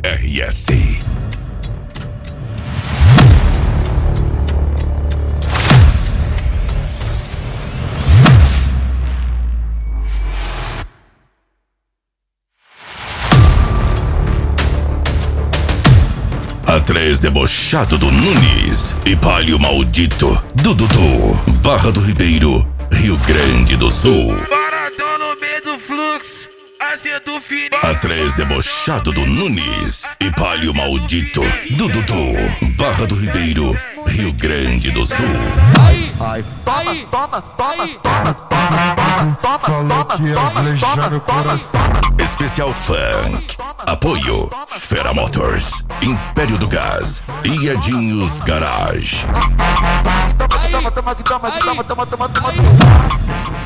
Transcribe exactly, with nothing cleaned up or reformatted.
R S. Atrás debochado do Nunes e Palio maldito do Dudu. Barra do Ribeiro, Rio Grande do Sul. Paradão no meio do fluxo, assim do fininho. Atrás debochado do Nunes e Palio maldito do Dudu. Barra do Ribeiro, Rio Grande do Sul. Aí, Ai, toma, aí, toma, toma, aí. toma, toma, toma, toma, Falou toma, que ia toma, flejar toma, no toma. coração. Especial Funk. Apoio Fera Motors, Império do Gás e Edinhos Garage. Toma, toma, toma, toma, toma, toma, toma, toma, toma.